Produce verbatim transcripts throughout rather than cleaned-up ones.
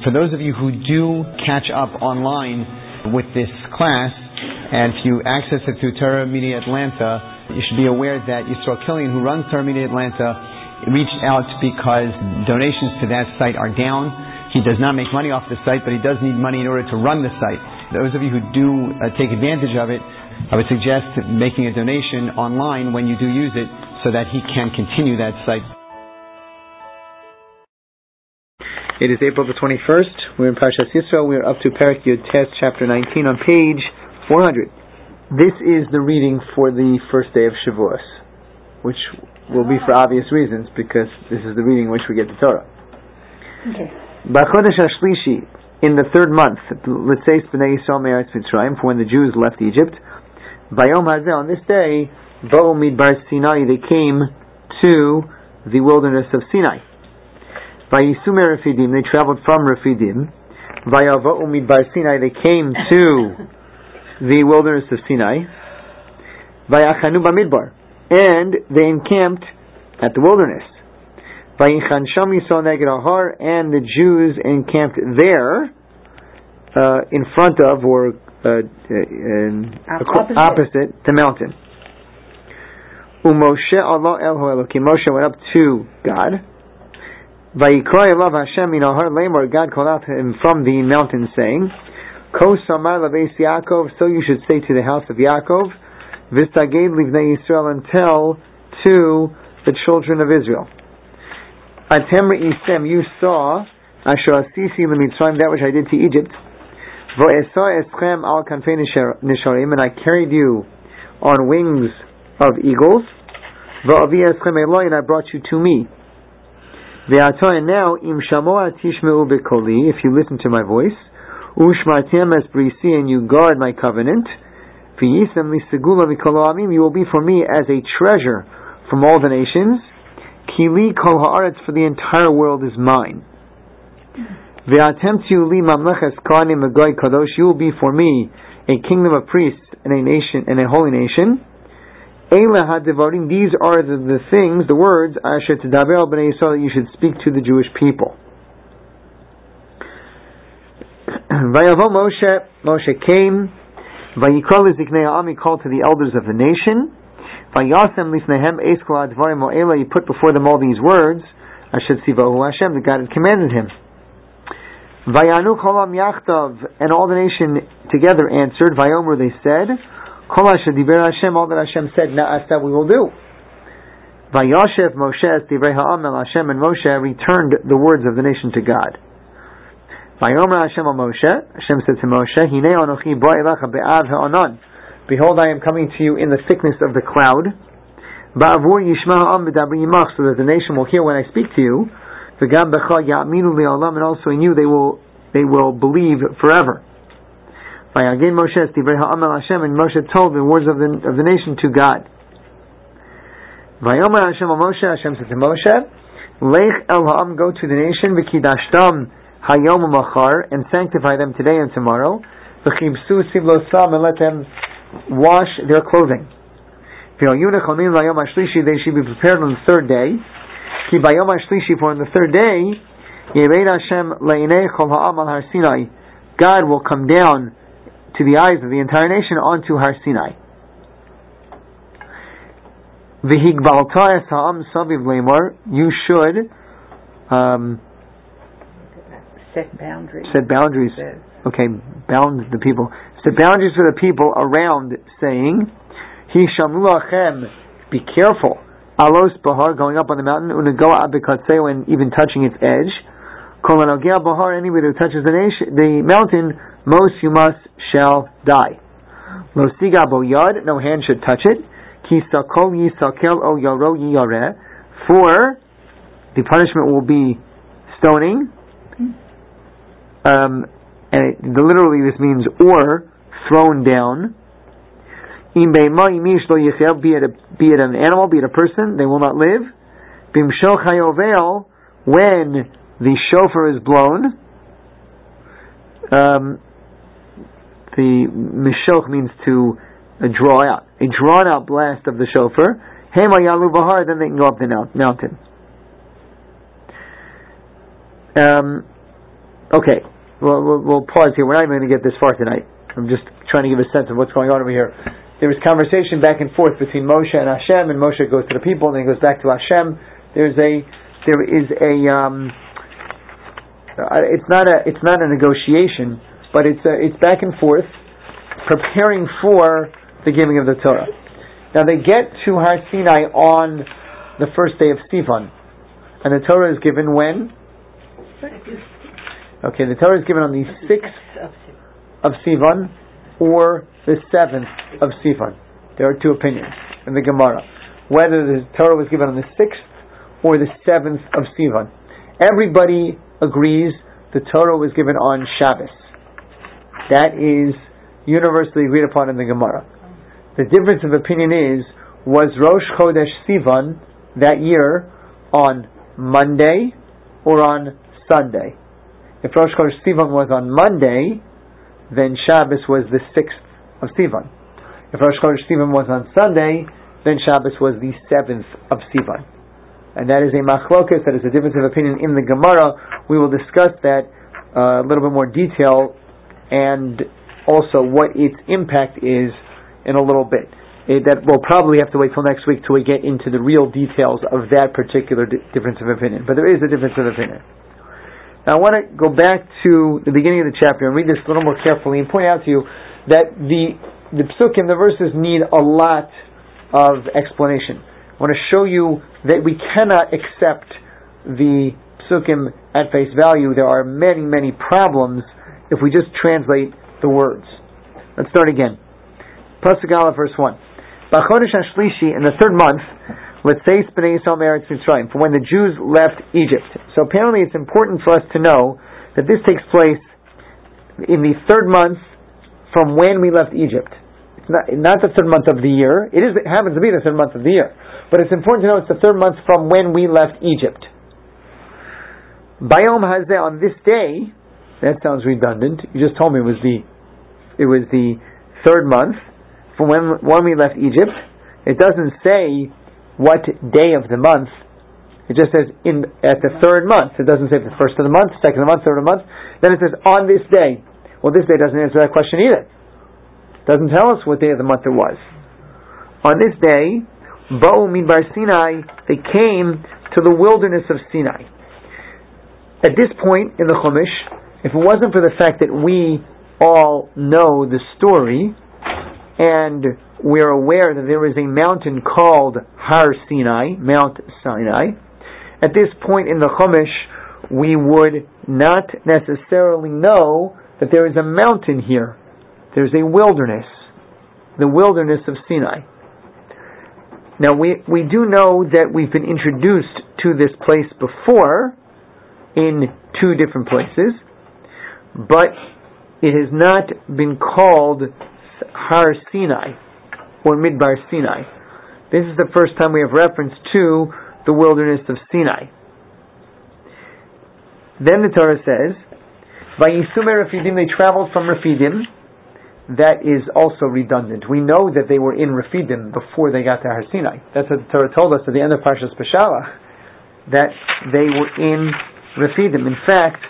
For those of you who do catch up online with this class, and if you access it through Torah Media Atlanta, you should be aware that Yisrael Killian, who runs Torah Media Atlanta, reached out because donations to that site are down. He does not make money off the site, but he does need money in order to run the site. Those of you who do uh, take advantage of it, I would suggest making a donation online when you do use it so that he can continue that site. It is April the twenty-first. We're in Parashat Yisro. We're up to Perek Yud Tes, chapter nineteen, on page four hundred. This is the reading for the first day of Shavuos, which will be for obvious reasons, because this is the reading in which we get the Torah. Okay. B'chodesh HaShlishi, in the third month, L'tzeis B'nei Yisrael Me'eretz Mitzrayim, for when the Jews left Egypt, Vayom Hazeh, on this day, Bo'u Midbar Sinai, they came to the wilderness of Sinai. Vayisum Refidim, they traveled from Refidim. Vayavo'u Midbar Sinai, they came to the wilderness of Sinai. Vayachanu Bamidbar, and they encamped at the wilderness. Vayichan Sham Yisrael Neged Ahar, and the Jews encamped there, uh, in front of, or uh, uh, opposite. opposite the mountain. Umoshe Allah El Ho'elokim, Moshe went up to God. Vayikra Elav Hashem min Ahar Lemor, God called out to him from the mountain, saying, Ko Samar Laveis Yaakov, so you should say to the house of Yaakov, V'staged Livnei Yisrael, and tell to the children of Israel. Atem Re'isem, you saw, Asher Asisi L'Mitzrayim, that which I did to Egypt. V'esa Eschem Al Kanfei Nisharim, and I carried you on wings of eagles. V'avi Eschem Eloi, and I brought you to me. Ve'ata, and now, Im Shamoa Tishmeu B'koli, if you listen to my voice, Ushmartem Es Brisi, and you guard my covenant, V'yisem L'Segula V'kolo Amim, you will be for me as a treasure from all the nations. Kili Kol Haaretz, for the entire world is mine. Ve'atem Tiyu Li Mamleches Kohanim V'Goy Kadosh, you will be for me a kingdom of priests and a nation and a holy nation. Eila HaDevarim, these are the, the things, the words, Asher T'daber al Bnei Yisrael, that you should speak to the Jewish people. Vayavo Moshe, Moshe came, Vayikra L'Ziknei Ha'am, he called to the elders of the nation, Vayasem Lifnehem Eis Kol HaDvarim O'ela, he put before them all these words, Asher Tzivahu Hashem, that God had commanded him. Vayanu Cholam Yachtav, and all the nation together answered, Vayomer, they said, Kol Asher Diber Hashem, all that Hashem said, Na'as, that we will do. Vayashev Moshe es Divrei Ha'am el Hashem, and Moshe returned the words of the nation to God. Vayomer Hashem al Moshe, Hashem said to Moshe, Hinei Anochi bo elecha be'av ha'anan, behold, I am coming to you in the thickness of the cloud. Ba'avur yishma ha'am b'dabri yimach, so that the nation will hear when I speak to you. V'gam b'cha ya'aminu li'olam, and also in you they will they will believe forever. Vayagin Moshe es divrei ha'am el Hashem, and Moshe told the words of the of the nation to God. Vayomer Hashem al Moshe, Hashem said to Moshe, Lech el ha'am, go to the nation, v'kidashtam hayom u'machar, and sanctify them today and tomorrow. V'chibsu siblosam, and let them wash their clothing. They should be prepared on the third day. For on the third day, God will come down to the eyes of the entire nation onto Har Sinai. You should um, set boundaries. Set boundaries. Okay, bound the people. Set boundaries for the people around, saying, He shamu lachem, be careful. Alos bahar, going up on the mountain, unagoa abikatseo, and even touching its edge. Kol anogea bahar, anybody who touches the nation, the mountain, mos yumas, shall die. Lo siga bo yad, no hand should touch it. Ki sakol yisakel o yaro yiyareh, for the punishment will be stoning. Um, and it, literally this means or thrown down. Be it, a, be it an animal, be it a person, they will not live. Bimshol chayovel, when the shofar is blown, um, the mishoch means to uh, draw out, a drawn out blast of the shofar. Hema yalu bahar, then they can go up the mountain. Um, Okay, well, we'll, we'll pause here. We're not even going to get this far tonight. I'm just trying to give a sense of what's going on over here. There was conversation back and forth between Moshe and Hashem, and Moshe goes to the people, and then he goes back to Hashem. There's a, there is a, um, it's not a, it's not a negotiation, but it's a, it's back and forth, preparing for the giving of the Torah. Now they get to Har Sinai on the first day of Sivan, and the Torah is given when? Okay, the Torah is given on the sixth of Sivan or the seventh of Sivan. There are two opinions in the Gemara, whether the Torah was given on the sixth or the seventh of Sivan. Everybody agrees the Torah was given on Shabbos. That is universally agreed upon in the Gemara. The difference of opinion is, was Rosh Chodesh Sivan that year on Monday or on Sunday? If Rosh Chodesh Sivan was on Monday, then Shabbos was the sixth of Sivan. If Rosh Chodesh Sivan was on Sunday, then Shabbos was the seventh of Sivan. And that is a machlokas, that is a difference of opinion in the Gemara. We will discuss that uh, a little bit more detail, and also what its impact is in a little bit. It, that we'll probably have to wait till next week till we get into the real details of that particular di- difference of opinion. But there is a difference of opinion. Now I want to go back to the beginning of the chapter and read this a little more carefully and point out to you that the the psukim, the verses, need a lot of explanation. I want to show you that we cannot accept the psukim at face value. There are many, many problems if we just translate the words. Let's start again. Pasuk Aleph, verse one. B'chodesh hashlishi, in the third month, let's say Bnei Yisrael me'eretz Mitzrayim, for when the Jews left Egypt. So apparently it's important for us to know that this takes place in the third month from when we left Egypt. It's not, not the third month of the year. It is. It happens to be the third month of the year. But it's important to know it's the third month from when we left Egypt. Bayom hazeh, on this day, that sounds redundant. You just told me it was the, it was the third month from when, when we left Egypt. It doesn't say what day of the month. It just says in at the third month. It doesn't say the first of the month, second of the month, third of the month. Then it says on this day. Well, this day doesn't answer that question either. It doesn't tell us what day of the month it was. On this day, Ba'u midbar Sinai, they came to the wilderness of Sinai. At this point in the Chumash, if it wasn't for the fact that we all know the story, and we're aware that there is a mountain called Har Sinai, Mount Sinai, at this point in the Chumash, we would not necessarily know that there is a mountain here. There's a wilderness, the wilderness of Sinai. Now we, we do know that we've been introduced to this place before in two different places, but it has not been called Har Sinai or Midbar Sinai. This is the first time we have reference to the wilderness of Sinai. Then the Torah says, Vayisume Refidim, they traveled from Refidim. That is also redundant. We know that they were in Refidim before they got to Har Sinai. That's what the Torah told us at the end of Parshas Beshalach, that they were in Refidim. In fact,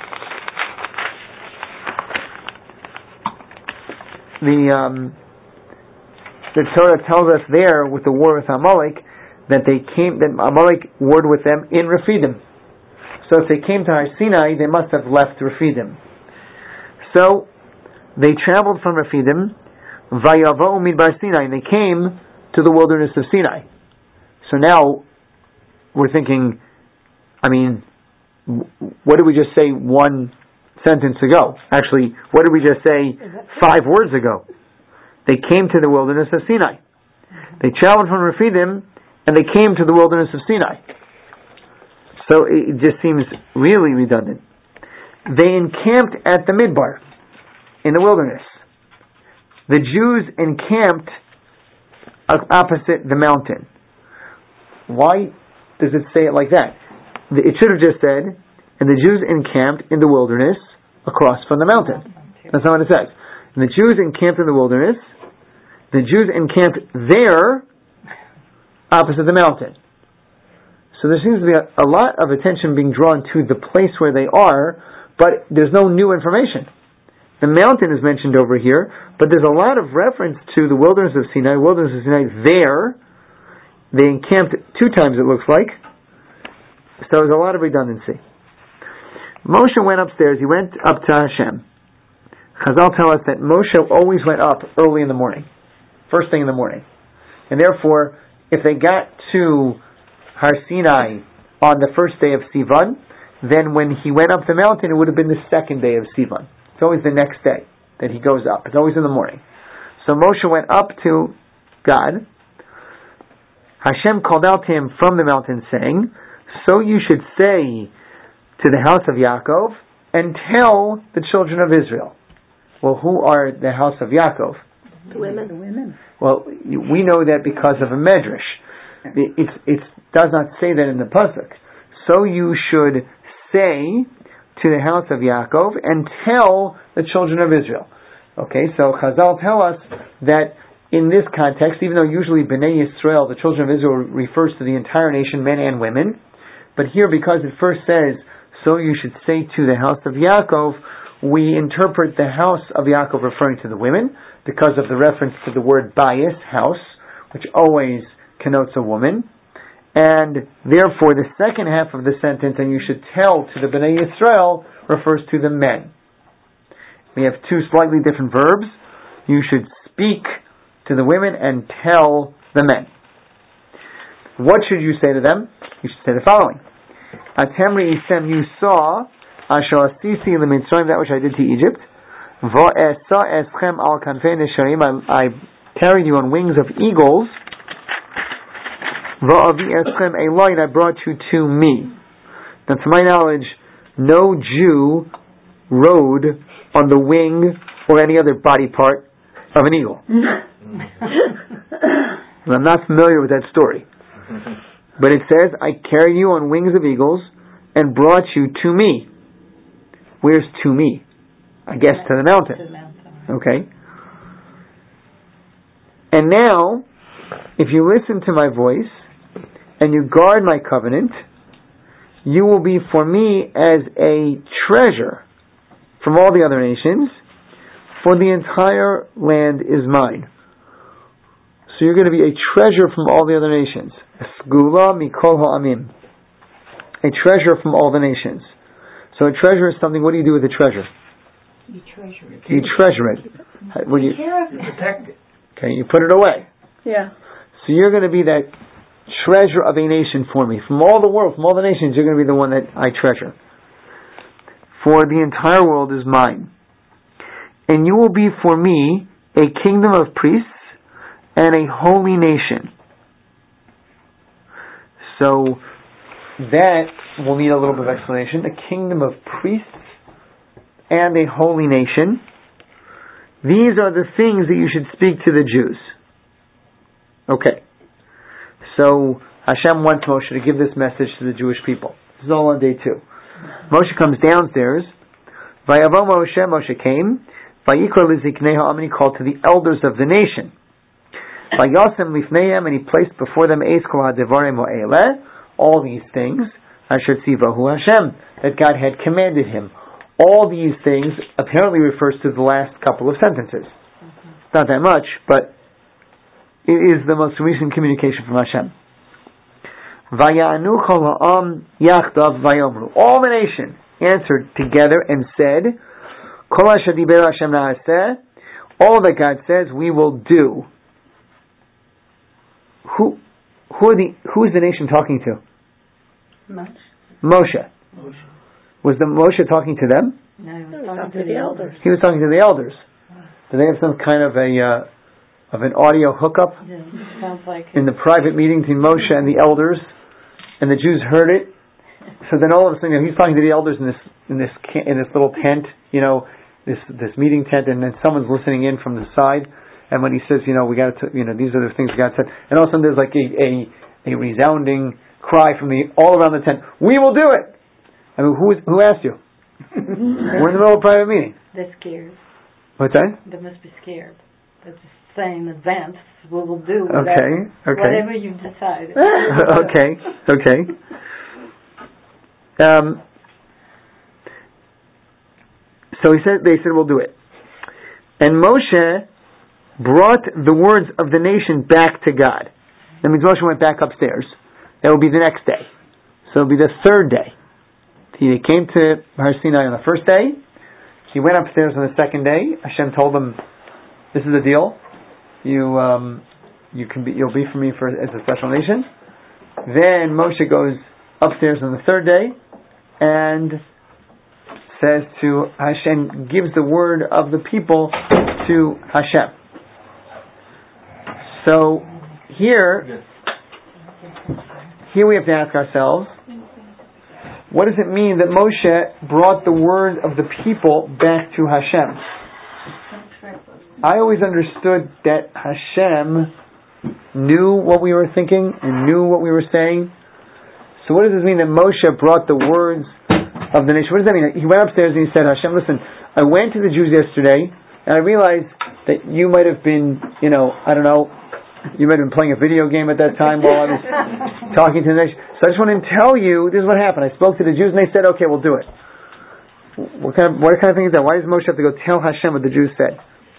the um, the Torah tells us there with the war with Amalek that they came, that Amalek warred with them in Refidim. So if they came to Har Sinai, they must have left Refidim. So they traveled from Refidim, Vayavo midbar Sinai, and they came to the wilderness of Sinai. So now we're thinking, I mean, what did we just say one sentence ago? Actually, what did we just say five words ago? They came to the wilderness of Sinai. They traveled from Refidim, and they came to the wilderness of Sinai. So it just seems really redundant. They encamped at the Midbar, in the wilderness. The Jews encamped opposite the mountain. Why does it say it like that? It should have just said, and the Jews encamped in the wilderness across from the mountain. That's not what it says. And the Jews encamped in the wilderness. The Jews encamped there, opposite the mountain. So there seems to be a, a lot of attention being drawn to the place where they are, but there's no new information. The mountain is mentioned over here, but there's a lot of reference to the wilderness of Sinai. Wilderness of Sinai, there, they encamped two times, it looks like. So there's a lot of redundancy. Moshe went upstairs. He went up to Hashem. Chazal tell us that Moshe always went up early in the morning, first thing in the morning. And therefore, if they got to Har Sinai on the first day of Sivan, then when he went up the mountain, it would have been the second day of Sivan. It's always the next day that he goes up. It's always in the morning. So Moshe went up to God. Hashem called out to him from the mountain, saying, so you should say to the house of Yaakov and tell the children of Israel. Well, who are the house of Yaakov? The women. The women. Well, we know that because of a medrash. It it does not say that in the pasuk. So you should say to the house of Yaakov and tell the children of Israel. Okay, so Chazal tell us that in this context, even though usually Bnei Yisrael, the children of Israel, refers to the entire nation, men and women, but here because it first says, so you should say to the house of Yaakov, we interpret the house of Yaakov referring to the women because of the reference to the word bayis, house, which always connotes a woman. And therefore the second half of the sentence, and you should tell to the Bnei Yisrael, refers to the men. We have two slightly different verbs. You should speak to the women and tell the men. What should you say to them? You should say the following. Atem re'isem, you saw, asher asisi l'mitzrayim, that which I did to Egypt. Va'esa eschem al kanfei nesharim, I carried you on wings of eagles. Va'avi eschem eloi, and I brought you to me. Now, to my knowledge, no Jew rode on the wing or any other body part of an eagle. I'm not familiar with that story. But it says, I carried you on wings of eagles and brought you to me. Where's to me? I guess to the mountain. To the mountain. Okay. And now, if you listen to my voice and you guard my covenant, you will be for me as a treasure from all the other nations, for the entire land is mine. So you're going to be a treasure from all the other nations. Sgula mikol ha'amim. A treasure from all the nations. So a treasure is something, what do you do with a treasure? You treasure it. You treasure it. What do you, you protect it. Okay, you put it away. Yeah. So you're going to be that treasure of a nation for me. From all the world, from all the nations, you're going to be the one that I treasure. For the entire world is mine. And you will be for me a kingdom of priests and a holy nation. So that will need a little bit of explanation. A kingdom of priests and a holy nation. These are the things that you should speak to the Jews. Okay. So Hashem wants Moshe to give this message to the Jewish people. This is all on day two. Moshe comes downstairs. Vayavo Moshe, Moshe came. Vayikra liziknei ha'am, and he called to the elders of the nation. Vayasem lifneihem, and he placed before them eis kol ha'devarim ha'eleh, all these things, asher tzivahu Hashem, that God had commanded him. All these things apparently refers to the last couple of sentences. Mm-hmm. Not that much, but it is the most recent communication from Hashem. Vayanu kol ha'am yachdav vayomru. All the nation answered together and said, Kol asher diber Hashem na'aseh, all that God says we will do. Who, who are the, who is the nation talking to? Moshe. Moshe. Moshe. Was the Moshe talking to them? No, he was talking to the elders. He was talking to the elders. Do they have some kind of a uh, of an audio hookup? Yeah, sounds like in the private meeting between Moshe and the elders, and the Jews heard it. So then all of a sudden, you know, he's talking to the elders in this in this in this little tent, you know, this this meeting tent, and then someone's listening in from the side. And when he says, you know, we got to, you know, these are the things God said, and all of a sudden there's like a a, a resounding cry from the all around the tent. We will do it. I mean, who who asked you? We're in the middle of a private meeting. They're scared. What's that? They must be scared. They're just saying in advance, we will do whatever, okay, okay. whatever you decide. okay, okay. Um, So he said, they said, we'll do it. And Moshe brought the words of the nation back to God. That means Moshe went back upstairs. That will be the next day. So it will be the third day. He came to Har Sinai on the first day. He went upstairs on the second day. Hashem told him, "This is the deal. You um, you can be, you'll be for me for as a special nation." Then Moshe goes upstairs on the third day and says to Hashem, gives the word of the people to Hashem. So here, here we have to ask ourselves, what does it mean that Moshe brought the word of the people back to Hashem? I always understood that Hashem knew what we were thinking and knew what we were saying. So what does this mean that Moshe brought the words of the nation? What does that mean? He went upstairs and he said, Hashem, listen, I went to the Jews yesterday and I realized that you might have been, you know, I don't know, you might have been playing a video game at that time while I was talking to the nation. So I just want to tell you, this is what happened. I spoke to the Jews and they said, okay, we'll do it. What kind of, what kind of thing is that? Why does Moshe have to go tell Hashem what the Jews said?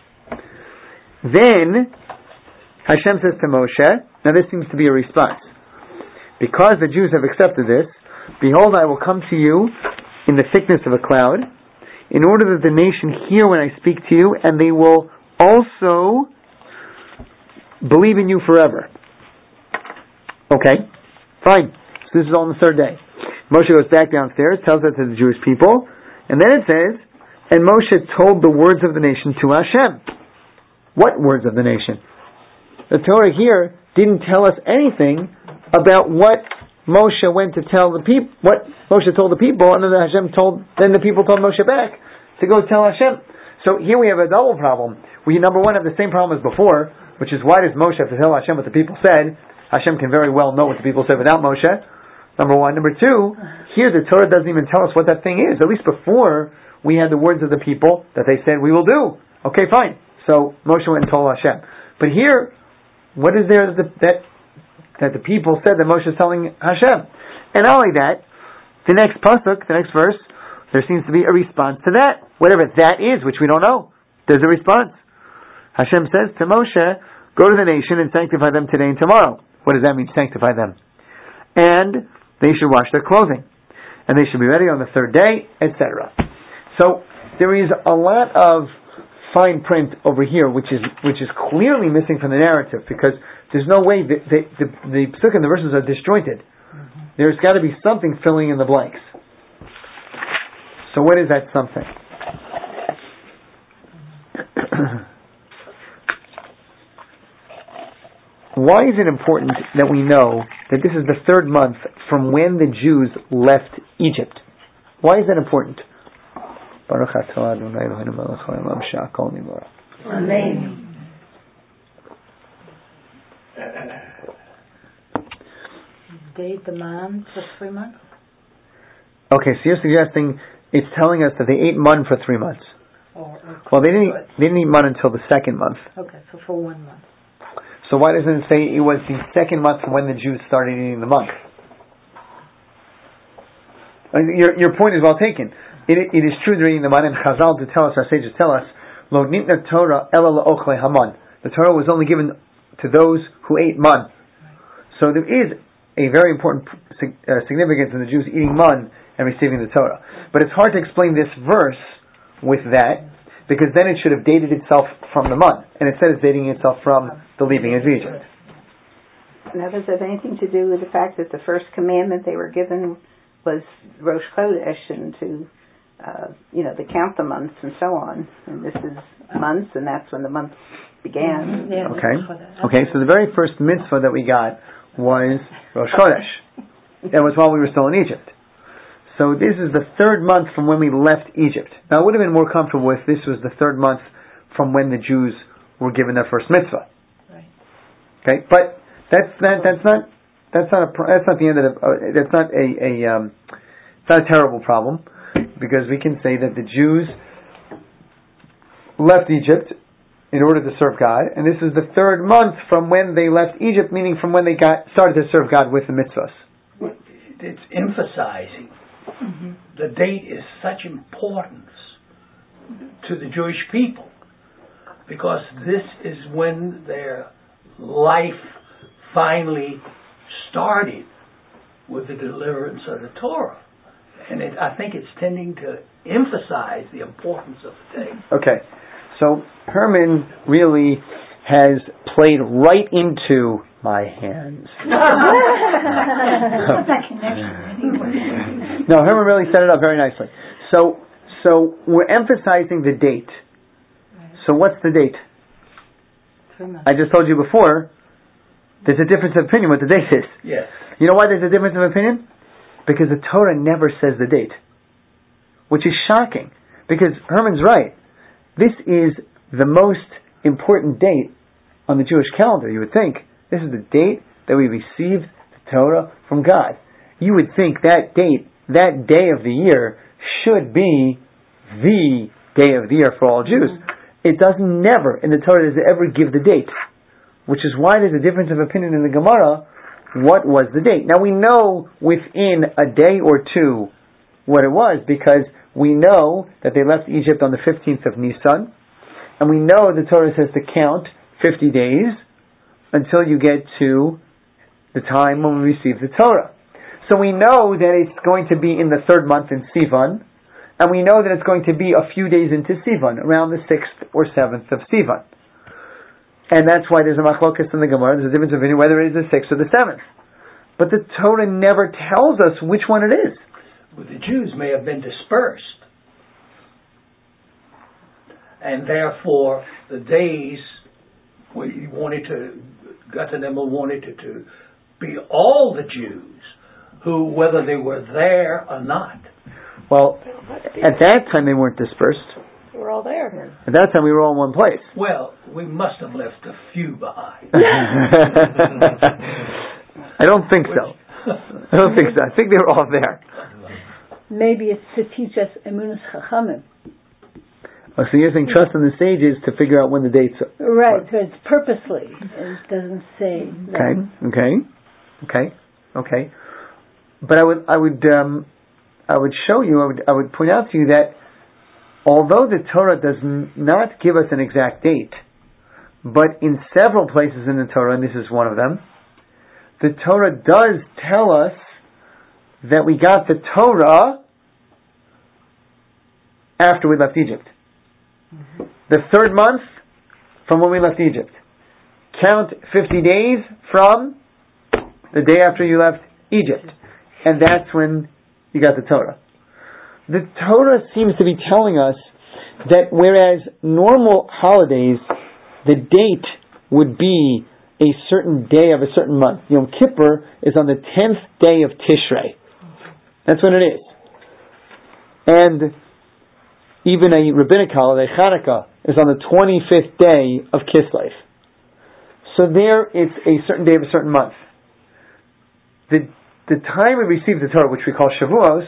Then Hashem says to Moshe, now this seems to be a response. Because the Jews have accepted this, behold, I will come to you in the thickness of a cloud, in order that the nation hear when I speak to you, and they will also believe in you forever. Okay, fine. So this is all on the third day. Moshe goes back downstairs, tells that to the Jewish people, and then it says, and Moshe told the words of the nation to Hashem. What words of the nation? The Torah here didn't tell us anything about what Moshe went to tell the people, what Moshe told the people, and then Hashem told, then the people told Moshe back to go tell Hashem. So here we have a double problem. We, number one, have the same problem as before, which is why does Moshe have to tell Hashem what the people said? Hashem can very well know what the people said without Moshe. Number one. Number two, here the Torah doesn't even tell us what that thing is. At least before, we had the words of the people that they said, we will do. Okay, fine. So Moshe went and told Hashem. But here, what is there that, that that the people said that Moshe is telling Hashem? And not only that, the next pasuk, the next verse, there seems to be a response to that. Whatever that is, which we don't know. There's a response. Hashem says to Moshe, go to the nation and sanctify them today and tomorrow. What does that mean, sanctify them? And they should wash their clothing. And they should be ready on the third day, et cetera. So, there is a lot of fine print over here, which is which is clearly missing from the narrative, because there's no way that the the, the psukim and the verses are disjointed. Mm-hmm. There's got to be something filling in the blanks. So what is that something? Why is it important that we know that this is the third month from when the Jews left Egypt? Why is that important? Baruch atah Adonai Eloheinu melech haolam she'akol nivra. Amen. Date the man for three months? Okay, so you're suggesting it's telling us that they ate man for three months. Or, or well, they didn't, eat, they didn't eat man until the second month. Okay, so for one month. So why doesn't it say it was the second month from when the Jews started eating the monk? Your your point is well taken. It, it is true they're eating the man, and Chazal to tell us, our sages tell us, Lo nitna Torah ela la'ochle haman. The Torah was only given to those who ate man. So there is a very important uh, significance in the Jews eating man and receiving the Torah. But it's hard to explain this verse with that, because then it should have dated itself from the man, and instead it's dating itself from the leaving of Egypt. Now, does it have anything to do with the fact that the first commandment they were given was Rosh Chodesh, and to, uh, you know, to count the months and so on? And this is months, and that's when the month began. Yeah, okay. Okay, so the very first mitzvah that we got was Rosh Chodesh. That was while we were still in Egypt. So this is the third month from when we left Egypt. Now, I would have been more comfortable if this was the third month from when the Jews were given their first mitzvah. Right. Okay, but that's not that's not that's not a that's not the end of the uh, that's not a a um, it's not a terrible problem, because we can say that the Jews left Egypt in order to serve God, and this is the third month from when they left Egypt, meaning from when they got started to serve God with the mitzvahs. It's emphasizing. Mm-hmm. The date is such importance to the Jewish people, because this is when their life finally started with the deliverance of the Torah. And it, I think it's tending to emphasize the importance of the day. Okay, so Herman really has played right into my hands. No, Herman really set it up very nicely. So, so we're emphasizing the date. So what's the date? I just told you before, there's a difference of opinion what the date is. Yes. You know why there's a difference of opinion? Because the Torah never says the date. Which is shocking. Because Herman's right. This is the most important date on the Jewish calendar. You would think this is the date that we received the Torah from God. You would think that date, that day of the year, should be the day of the year for all Jews. Mm-hmm. It doesn't never, in the Torah, does it ever give the date. Which is why there's a difference of opinion in the Gemara. What was the date? Now we know within a day or two what it was, because we know that they left Egypt on the fifteenth of Nisan, and we know the Torah says to count fifty days until you get to the time when we receive the Torah. So we know that it's going to be in the third month in Sivan, and we know that it's going to be a few days into Sivan, around the sixth or seventh of Sivan. And that's why there's a machlokas in the Gemara. There's a difference of opinion whether it is the sixth or the seventh. But the Torah never tells us which one it is. Well, the Jews may have been dispersed, and therefore the days we wanted to, Gatanema wanted to, to be all the Jews who, whether they were there or not. Well, at that time they weren't dispersed. We were all there. At that time we were all in one place. Well, we must have left a few behind. I don't think so. I don't think so. I think they were all there. Maybe it's to teach us emunus chachamim. Oh, so you're saying trust in the sages to figure out when the dates are. Right, so it's purposely. It doesn't say that. Okay, okay, okay, okay. But I would, I would, um, I would show you, I would, I would point out to you that although the Torah does n- not give us an exact date, but in several places in the Torah, and this is one of them, the Torah does tell us that we got the Torah after we left Egypt. Mm-hmm. The third month from when we left Egypt. Count fifty days from the day after you left Egypt. And that's when you got the Torah. The Torah seems to be telling us that whereas normal holidays, the date would be a certain day of a certain month. Yom Kippur is on the tenth day of Tishrei. That's when it is. And even a rabbinic holiday, Hanukkah, is on the twenty-fifth day of Kislev. So there it's a certain day of a certain month. The the time we receive the Torah, which we call Shavuos,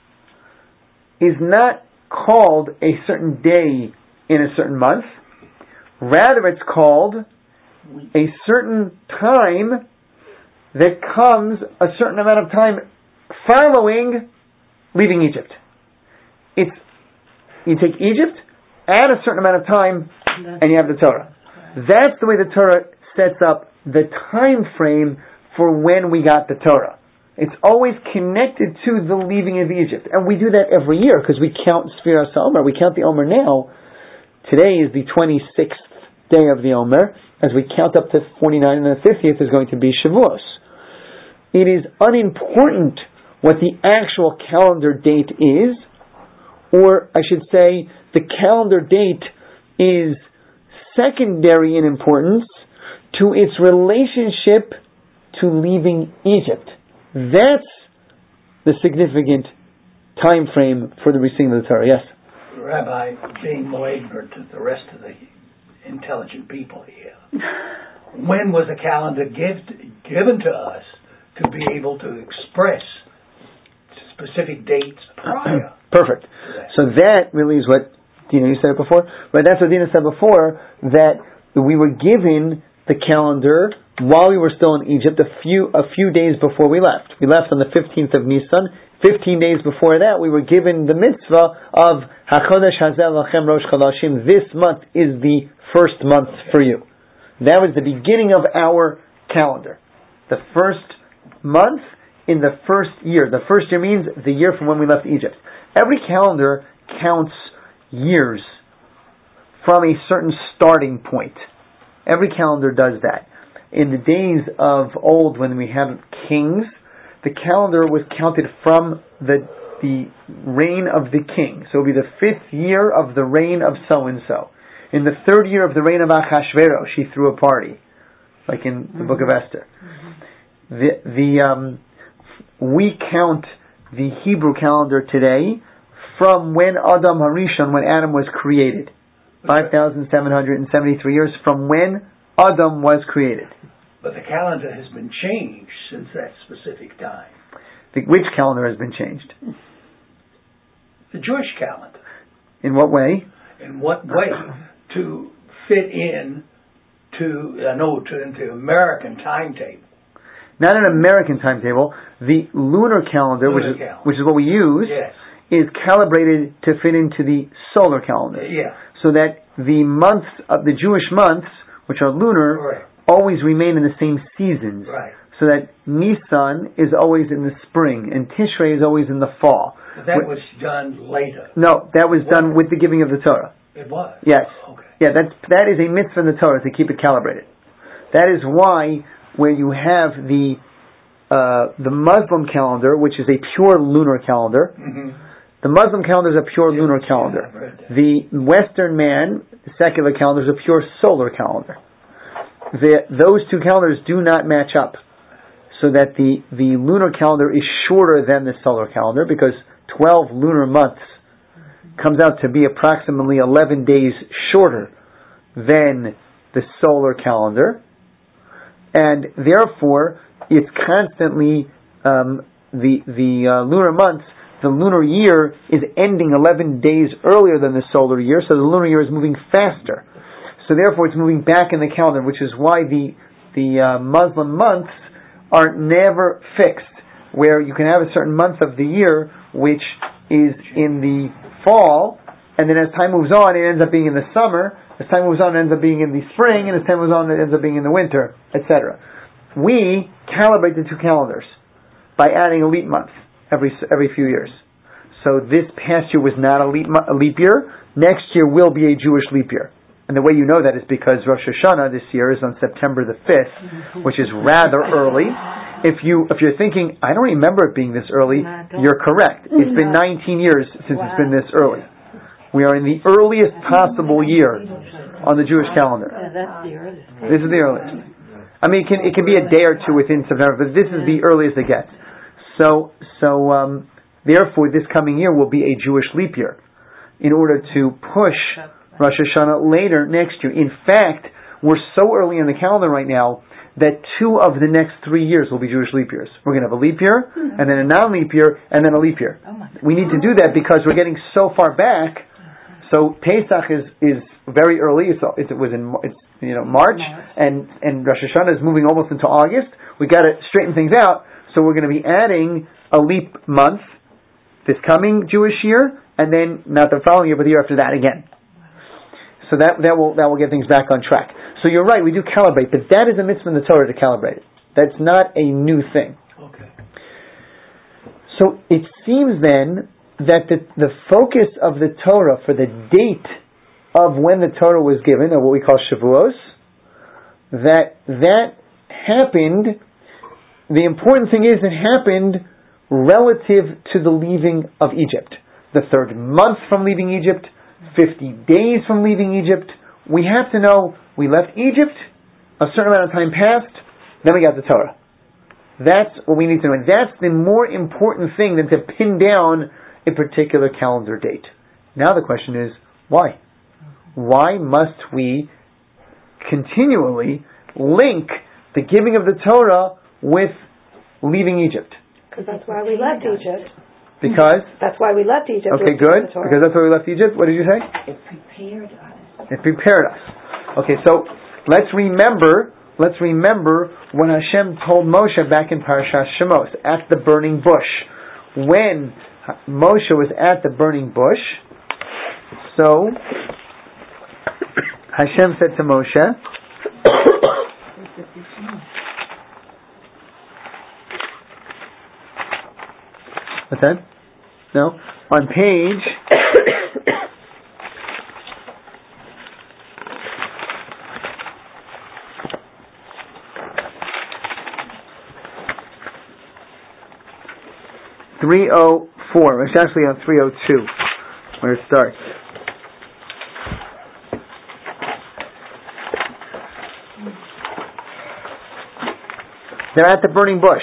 is not called a certain day in a certain month. Rather, it's called a certain time that comes a certain amount of time following leaving Egypt. It's you take Egypt, add a certain amount of time, and you have the Torah. That's the way the Torah sets up the time frame for when we got the Torah. It's always connected to the leaving of Egypt. And we do that every year because we count Sfiras HaOmer. We count the Omer now. Today is the twenty-sixth day of the Omer. As we count up to forty-nine, and the fiftieth is going to be Shavuos. It is unimportant what the actual calendar date is, or I should say the calendar date is secondary in importance to its relationship to leaving Egypt. That's the significant time frame for the receiving of the Torah. Yes? Rabbi, being more ignorant to the rest of the intelligent people here, when was the calendar gift, given to us to be able to express specific dates prior? Perfect. So that really is what, Dina, you said it before? Right, that's what Dina said before, that we were given the calendar while we were still in Egypt, a few a few days before we left. We left on the fifteenth of Nisan, fifteen days before that, we were given the mitzvah of HaChodesh Hazeh Lachem Rosh Chodashim. This month is the first month for you. That was the beginning of our calendar. The first month in the first year. The first year means the year from when we left Egypt. Every calendar counts years from a certain starting point. Every calendar does that. In the days of old, when we had kings, the calendar was counted from the the reign of the king. So it would be the fifth year of the reign of so-and-so. In the third year of the reign of Achashverosh, he threw a party, like in the book of Esther. The, the um, we count the Hebrew calendar today from when Adam Harishon, when Adam was created. five thousand seven hundred seventy-three years from when Adam was created. But the calendar has been changed since that specific time. The, which calendar has been changed? The Jewish calendar. In what way? In what way? To fit in to, uh, no, to into American timetable. Not an American timetable. The lunar calendar, Lunar which is calendar. which is what we use, Yes. is calibrated to fit into the solar calendar. Yeah. So that the months of the Jewish months, which are lunar, Right. always remain in the same seasons. Right. So that Nisan is always in the spring and Tishrei is always in the fall. But that Wh- was done later. No, that was What? done with the giving of the Torah. It was? Yes. Okay. Yeah, that's, that is a mitzvah in the Torah to keep it calibrated. That is why where you have the uh, the Muslim calendar, which is a pure lunar calendar, Mm-hmm. the Muslim calendar is a pure Yeah, lunar yeah, calendar. I've read that. The Western man, the secular calendar, is a pure solar calendar. The, those two calendars do not match up, so that the, the lunar calendar is shorter than the solar calendar, because twelve lunar months comes out to be approximately eleven days shorter than the solar calendar, and therefore it's constantly um, the the uh, lunar months. The lunar year is ending eleven days earlier than the solar year, so the lunar year is moving faster. So therefore, it's moving back in the calendar, which is why the the uh, Muslim months are never fixed, where you can have a certain month of the year which is in the fall, and then as time moves on, it ends up being in the summer. As time moves on, it ends up being in the spring, and as time moves on, it ends up being in the winter, et cetera. We calibrate the two calendars by adding a leap month every every few years. So this past year was not a leap, a leap year. Next year will be a Jewish leap year. And the way you know that is because Rosh Hashanah this year is on September the fifth, which is rather early. If you if you're thinking, I don't remember it being this early, you're correct. It's been nineteen years since it's been this early. We are in the earliest possible year on the Jewish calendar. Yeah, that's the earliest. This is the earliest. I mean, it can it can be a day or two within September, but this is the earliest it gets. So so um, therefore, this coming year will be a Jewish leap year, in order to push Rosh Hashanah later next year. In fact, we're so early in the calendar right now that two of the next three years will be Jewish leap years. We're going to have a leap year, and then a non-leap year, and then a leap year. We need to do that because we're getting so far back. So Pesach is, is very early. It's, it was in it's, you know March, and and Rosh Hashanah is moving almost into August. We got to straighten things out. So we're going to be adding a leap month this coming Jewish year, and then not the following year, but the year after that again. So that that will that will get things back on track. So you're right, we do calibrate, but that is a mitzvah in the Torah to calibrate it. That's not a new thing. Okay. So it seems then that the the focus of the Torah for the date of when the Torah was given, or what we call Shavuos, that that happened. The important thing is it happened relative to the leaving of Egypt. The third month from leaving Egypt, fifty days from leaving Egypt. We have to know we left Egypt, a certain amount of time passed, then we got the Torah. That's what we need to know. And that's the more important thing than to pin down a particular calendar date. Now the question is, why? Why must we continually link the giving of the Torah with leaving Egypt? Because that's why we left Egypt. Because? That's why we left Egypt. Okay, good. Because that's why we left Egypt. What did you say? It prepared us. It prepared us. Okay, so let's remember, let's remember when Hashem told Moshe back in Parashat Shemos, at the burning bush. when Moshe was at the burning bush. So Hashem said to Moshe, what's that? No. On page three oh four. It's actually on three oh two where it starts. They're at the burning bush.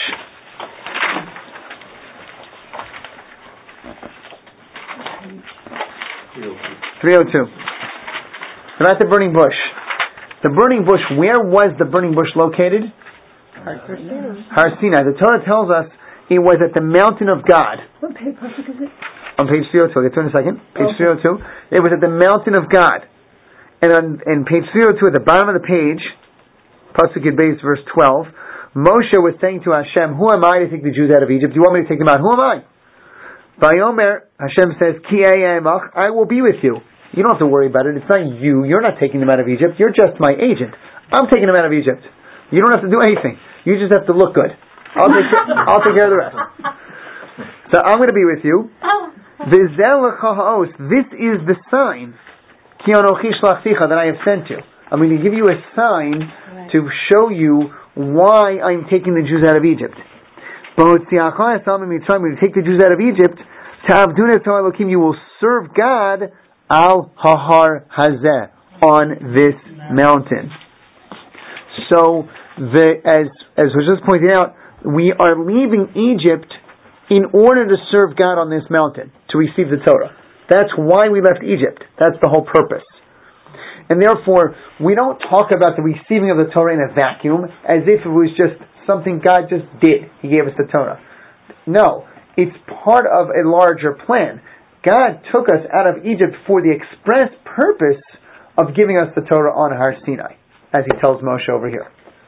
three oh two. They're at the burning bush. The burning bush, where was the burning bush located? Har Sinai. The Torah tells us it was at the mountain of God. What page is it? On page three oh two. I'll get to it in a second. Page okay. three oh two. It was at the mountain of God. And on in page three oh two, at the bottom of the page, Pasuk Yud Beis, verse twelve, Moshe was saying to Hashem, who am I to take the Jews out of Egypt? Do you want me to take them out? Who am I? Vayomer, Hashem says, Ki e'emach, I will be with you. You don't have to worry about it. It's not you. You're not taking them out of Egypt. You're just my agent. I'm taking them out of Egypt. You don't have to do anything. You just have to look good. I'll take care, I'll take care of the rest. So I'm going to be with you. This is the sign that I have sent you. I'm going to give you a sign to show you why I'm taking the Jews out of Egypt. When you take the Jews out of Egypt, you will serve God al hahar hazeh, on this mountain. So, the, as as was just pointed out, we are leaving Egypt in order to serve God on this mountain, to receive the Torah. That's why we left Egypt. That's the whole purpose. And therefore, we don't talk about the receiving of the Torah in a vacuum as if it was just something God just did. He gave us the Torah. No, it's part of a larger plan. God took us out of Egypt for the express purpose of giving us the Torah on Har Sinai, as he tells Moshe over here.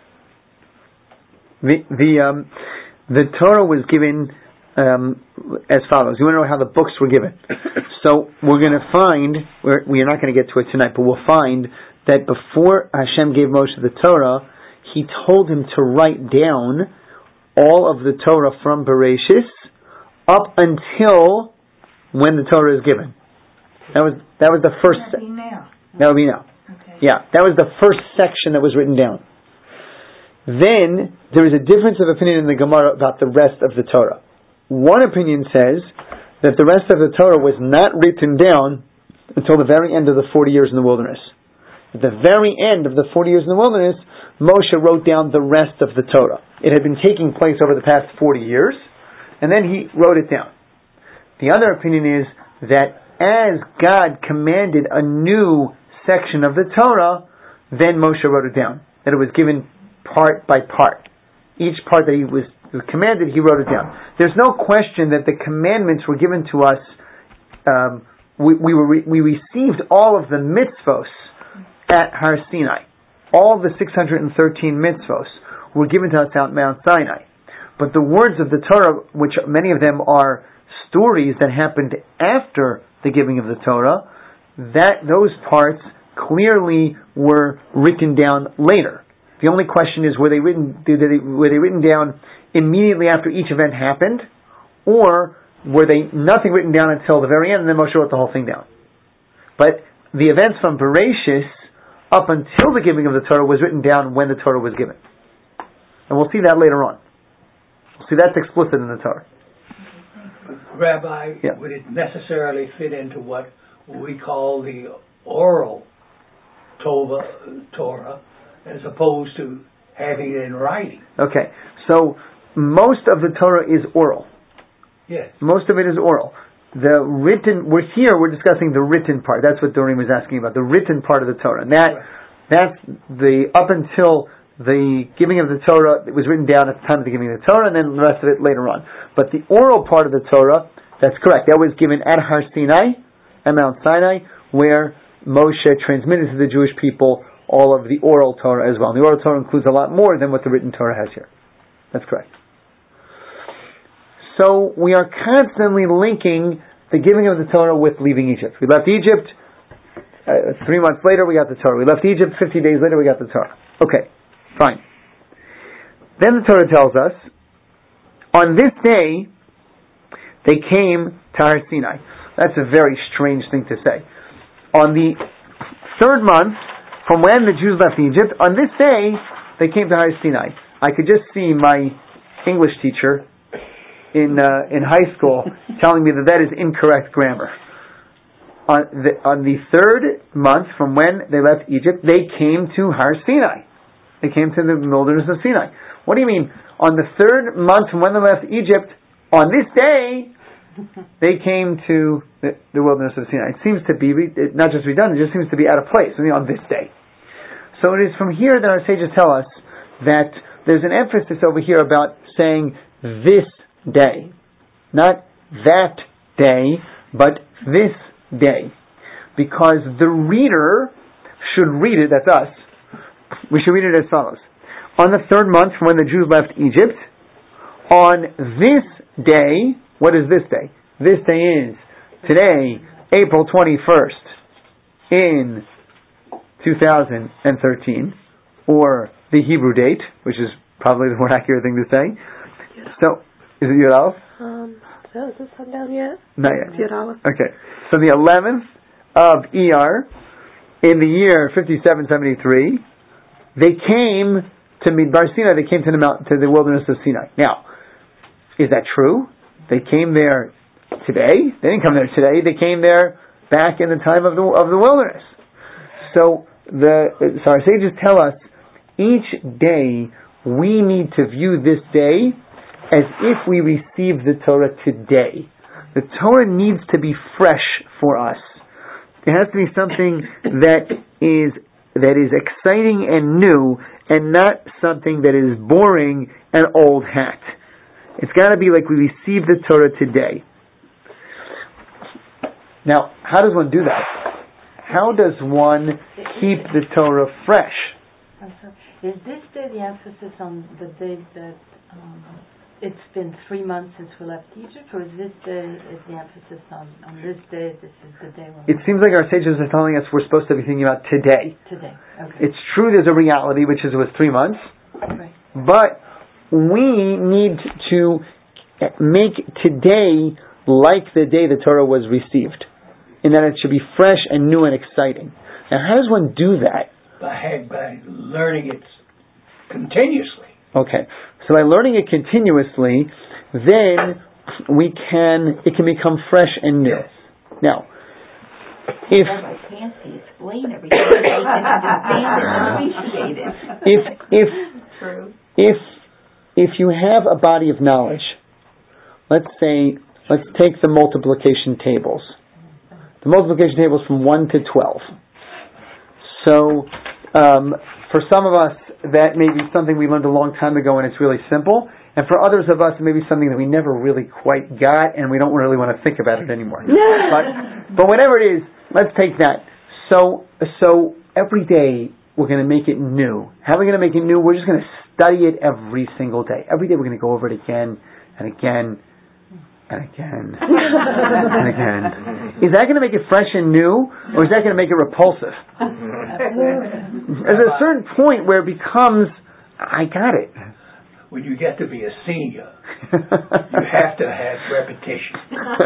The the um, the Torah was given um, as follows. You want to know how the books were given? So we're going to find, we're, we are not going to get to it tonight, but we'll find that before Hashem gave Moshe the Torah, he told him to write down all of the Torah from Bereshis up until when the Torah is given. That was that was the first. That would be now. That would be now. Okay. Yeah, that was the first section that was written down. Then there is a difference of opinion in the Gemara about the rest of the Torah. One opinion says that the rest of the Torah was not written down until the very end of the forty years in the wilderness. At the very end of the forty years in the wilderness, Moshe wrote down the rest of the Torah. It had been taking place over the past forty years, and then he wrote it down. The other opinion is that as God commanded a new section of the Torah, then Moshe wrote it down. That it was given part by part. Each part that he was commanded, he wrote it down. There's no question that the commandments were given to us. Um, we, we, were, we received all of the mitzvos at Har Sinai. All the six hundred thirteen mitzvos were given to us at Mount Sinai. But the words of the Torah, which many of them are stories that happened after the giving of the Torah, that those parts clearly were written down later. The only question is, were they written did they, were they written down immediately after each event happened, or were they nothing written down until the very end, and then Moshe wrote the whole thing down? But the events from Bereshis up until the giving of the Torah was written down when the Torah was given. And we'll see that later on. See, that's explicit in the Torah. Rabbi, yeah. Would it necessarily fit into what we call the oral Torah as opposed to having it in writing? Okay, so most of the Torah is oral. Yes. Most of it is oral. The written, we're here, we're discussing the written part. That's what Doreen was asking about, the written part of the Torah. And that, right. That's the, up until the giving of the Torah, it was written down at the time of the giving of the Torah, and then the rest of it later on. But the oral part of the Torah, that's correct. That was given at Har Sinai, at Mount Sinai, where Moshe transmitted to the Jewish people all of the oral Torah as well. And the oral Torah includes a lot more than what the written Torah has here. That's correct. So we are constantly linking the giving of the Torah with leaving Egypt. We left Egypt, uh, three months later we got the Torah. We left Egypt, fifty days later we got the Torah. Okay, fine. Then the Torah tells us, on this day, they came to Har Sinai. That's a very strange thing to say. On the third month, from when the Jews left Egypt, on this day, they came to Har Sinai. I could just see my English teacher in uh, in high school telling me that that is incorrect grammar. On the, on the third month from when they left Egypt, they came to Har Sinai. They came to the wilderness of Sinai. What do you mean? On the third month from when they left Egypt, on this day, they came to the, the wilderness of Sinai. It seems to be re- not just redundant, it just seems to be out of place. I mean, on this day. So it is from here that our sages tell us that there's an emphasis over here about saying this day. Not that day, but this day. Because the reader should read it, that's us, we should read it as follows. On the third month from when the Jews left Egypt, on this day, what is this day? This day is today, April twenty-first, in two thousand thirteen, or the Hebrew date, which is probably the more accurate thing to say. So, is it Yud Aleph? Um, so is this sundown yet? Not yet. Yud Aleph. Okay. So the eleventh of Iyar, in the year fifty-seven seventy-three, they came to Midbar Sinai, they came to the mountain, to the wilderness of Sinai. Now, is that true? They came there today? They didn't come there today. They came there back in the time of the of the wilderness. So the so our sages tell us each day we need to view this day as if we receive the Torah today. The Torah needs to be fresh for us. It has to be something that is that is exciting and new, and not something that is boring and old hat. It's got to be like we receive the Torah today. Now, how does one do that? How does one keep the Torah fresh? Is this day the emphasis on the day that um, it's been three months since we left Egypt, or is this day is the emphasis on, on this day, this is the day when it seems like our sages are telling us we're supposed to be thinking about today. Today, okay. It's true there's a reality, which is it was three months, Right. but we need to make today like the day the Torah was received, in that it should be fresh and new and exciting. Now, how does one do that? By, by learning it continuously. Okay, so by learning it continuously, then we can it can become fresh and new. Yes. Now, if Rabbi Fancy explain everything, I can understand and appreciate it. if if True. if if you have a body of knowledge, let's say let's take the multiplication tables. The multiplication tables from one to twelve. So, um, for some of us, that may be something we learned a long time ago and it's really simple. And for others of us, it may be something that we never really quite got and we don't really want to think about it anymore. but, but whatever it is, let's take that. So, so every day we're going to make it new. How are we going to make it new? We're just going to study it every single day. Every day we're going to go over it again and again and again and again. Is that going to make it fresh and new, or is that going to make it repulsive? There's a certain point where it becomes, I got it. When you get to be a senior, you have to have repetition.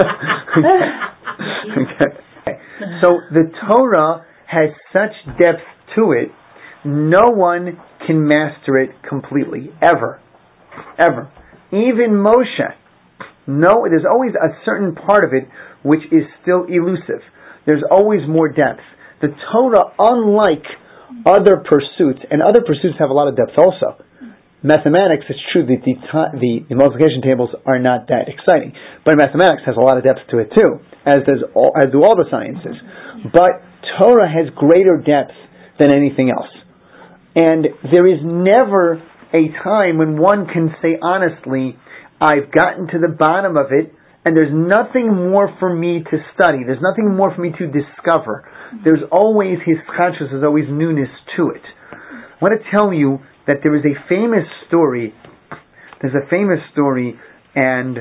Okay. So the Torah has such depth to it, no one can master it completely, ever. Ever. Even Moshe. No, there's always a certain part of it which is still elusive. There's always more depth. The Torah, unlike other pursuits, and other pursuits have a lot of depth also. Mathematics, it's true that the, the, the multiplication tables are not that exciting, but mathematics has a lot of depth to it too, as does all, as do all the sciences. But Torah has greater depth than anything else. And there is never a time when one can say honestly, I've gotten to the bottom of it, and there's nothing more for me to study. There's nothing more for me to discover. There's always, his consciousness, there's always newness to it. I want to tell you that there is a famous story, there's a famous story, and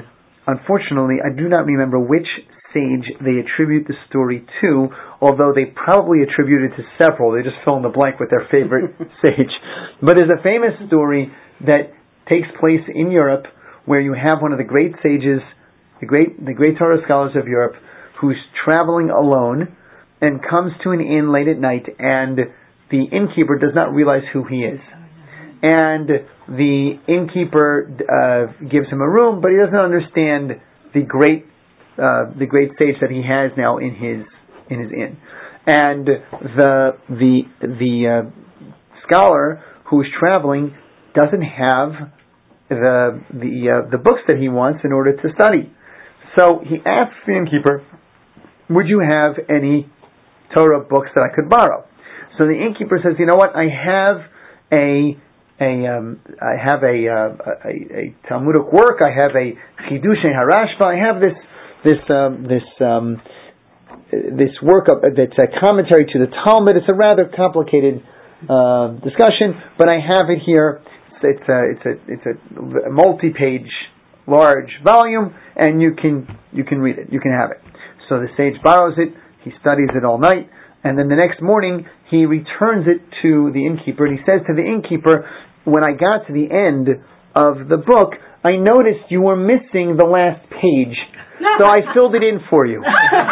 unfortunately, I do not remember which sage they attribute the story to, although they probably attribute it to several. They just fill in the blank with their favorite sage. But there's a famous story that takes place in Europe where you have one of the great sages, the great the great Torah scholars of Europe, who's traveling alone and comes to an inn late at night, and the innkeeper does not realize who he is. And the innkeeper uh, gives him a room, but he doesn't understand the great uh, the great sage that he has now in his in his inn. And the the the uh, scholar who's traveling doesn't have the the uh, the books that he wants in order to study. So he asks the innkeeper, "Would you have any Torah books that I could borrow?" So the innkeeper says, "You know what? I have a a um, I have a, uh, a a Talmudic work. I have a Chidush Harashba. I have this this um, this um, this work of, that's a commentary to the Talmud. It's a rather complicated uh, discussion, but I have it here. It's a it's a it's a multi-page, large volume, and you can you can read it. You can have it." So the sage borrows it. He studies it all night, and then the next morning he returns it to the innkeeper, and he says to the innkeeper, "When I got to the end of the book, I noticed you were missing the last page, so I filled it in for you."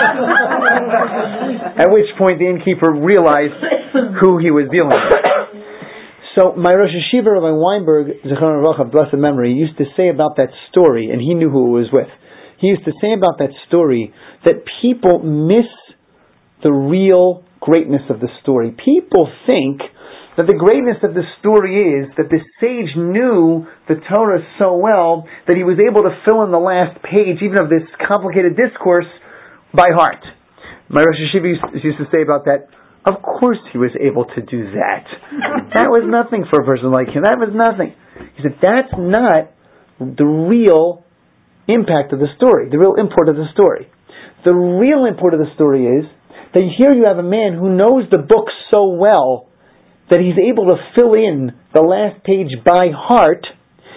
At which point the innkeeper realized who he was dealing with. So my Rosh Hashiva, Rabbi Weinberg, Zechron Baruch of blessed memory, used to say about that story, and he knew who it was with. He used to say about that story that people miss the real greatness of the story. People think that the greatness of the story is that the sage knew the Torah so well that he was able to fill in the last page, even of this complicated discourse, by heart. My Rosh Hashiva used, used to say about that, of course he was able to do that. That was nothing for a person like him. That was nothing. He said, that's not the real impact of the story, the real import of the story. The real import of the story is that here you have a man who knows the book so well that he's able to fill in the last page by heart,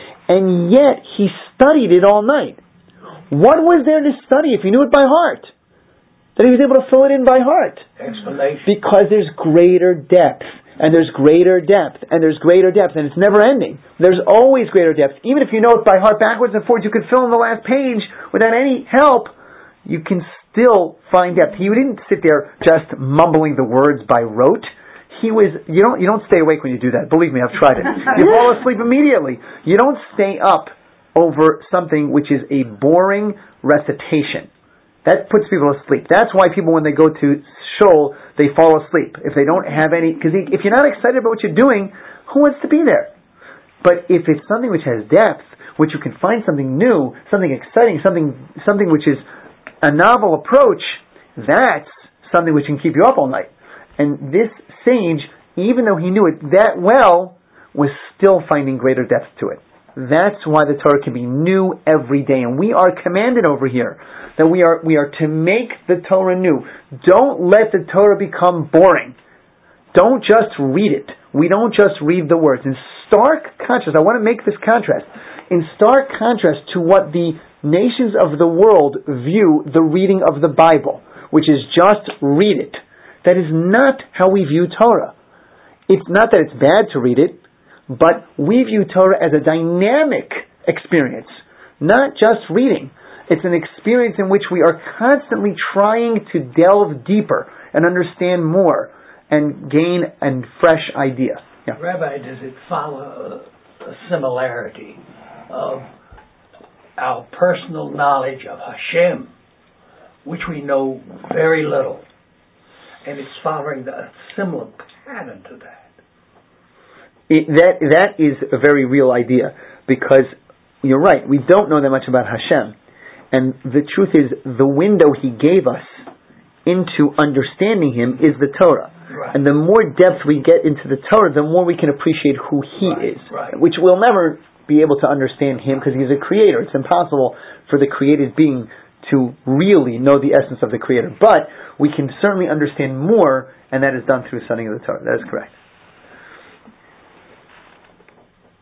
and yet he studied it all night. What was there to study if he knew it by heart? That he was able to fill it in by heart. Explanation. Because there's greater depth, and there's greater depth, and there's greater depth, and it's never ending. There's always greater depth. Even if you know it by heart backwards and forwards, you can fill in the last page without any help. You can still find depth. He didn't sit there just mumbling the words by rote. He was, you don't, you don't stay awake when you do that. Believe me, I've tried it. You fall asleep immediately. You don't stay up over something which is a boring recitation. That puts people asleep. That's why people, when they go to shul, they fall asleep. If they don't have any, because if you're not excited about what you're doing, who wants to be there? But if it's something which has depth, which you can find something new, something exciting, something, something which is a novel approach, that's something which can keep you up all night. And this sage, even though he knew it that well, was still finding greater depth to it. That's why the Torah can be new every day. And we are commanded over here that we are we are to make the Torah new. Don't let the Torah become boring. Don't just read it. We don't just read the words. In stark contrast, I want to make this contrast. In stark contrast to what the nations of the world view the reading of the Bible, which is just read it. That is not how we view Torah. It's not that it's bad to read it, but we view Torah as a dynamic experience, not just reading. It's an experience in which we are constantly trying to delve deeper and understand more and gain a fresh idea. Yeah. Rabbi, does it follow a similarity of our personal knowledge of Hashem, which we know very little, and it's following a similar pattern to that? It, that that is a very real idea, because you're right, we don't know that much about Hashem, and the truth is the window He gave us into understanding Him is the Torah. Right. And the more depth we get into the Torah, the more we can appreciate who He right, is, right. which we'll never be able to understand Him because He's a creator. It's impossible for the created being to really know the essence of the Creator. But we can certainly understand more, and that is done through studying of the Torah. That is correct.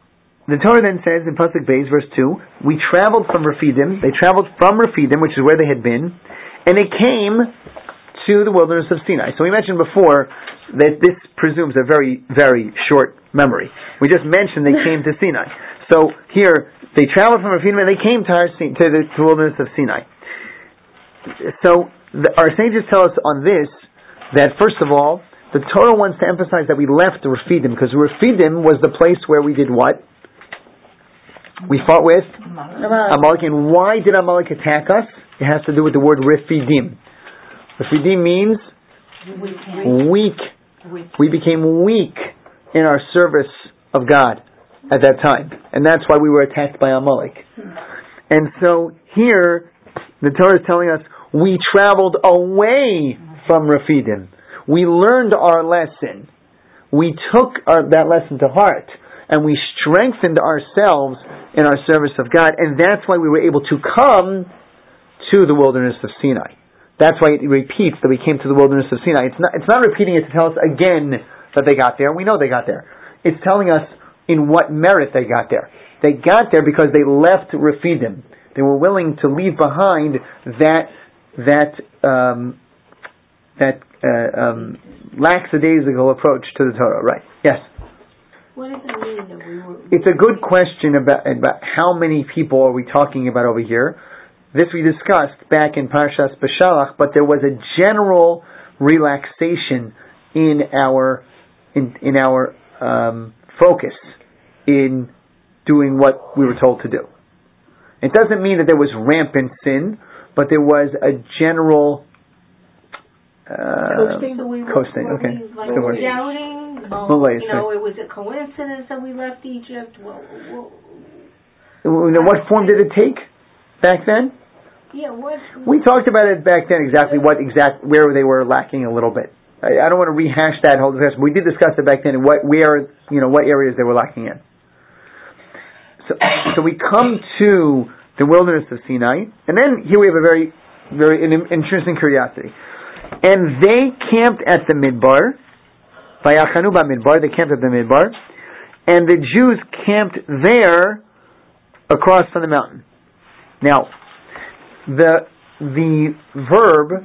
the Torah then says in Pasuk Beis, verse two, we traveled from Refidim, they traveled from Refidim, which is where they had been, and they came to the wilderness of Sinai. So we mentioned before that this presumes a very, very short memory. We just mentioned they came to Sinai. So here, they traveled from Refidim and they came to, our, to the to wilderness of Sinai. So the, our sages tell us on this that, first of all, the Torah wants to emphasize that we left Refidim, because Refidim was the place where we did what? We fought with Amalek. And why did Amalek attack us? It has to do with the word Refidim. Refidim means weak. We became weak in our service of God at that time. And that's why we were attacked by Amalek. And so here, the Torah is telling us, we traveled away from Refidim. We learned our lesson. We took our, that lesson to heart, and we strengthened ourselves in our service of God, and that's why we were able to come to the wilderness of Sinai. That's why it repeats that we came to the wilderness of Sinai. It's not, it's not repeating it to tell us again that they got there. We know they got there. It's telling us in what merit they got there. They got there because they left Refidim. They were willing to leave behind that that um, that uh, um, lackadaisical approach to the Torah. Right? Yes. What does it mean that we were? It's a good question about about how many people are we talking about over here. This we discussed back in Parshas Beshalach, but there was a general relaxation in our in in our um, focus in doing what we were told to do. It doesn't mean that there was rampant sin, but there was a general uh, coasting. So we were, coasting. were Okay, we, like, good word. doubting. Well, Malaise, you know, right. it was a coincidence that we left Egypt. Well, well, what form did it take back then? Yeah, what? We talked about it back then. Exactly what exact where they were lacking a little bit. I, I don't want to rehash that whole discussion. We did discuss it back then. And what where you know what areas they were lacking in. So, so we come to the wilderness of Sinai, and then here we have a very, very an interesting curiosity. And they camped at the Midbar, Vayachanu Bamidbar. They camped at the Midbar, and the Jews camped there across from the mountain. Now, the the verb,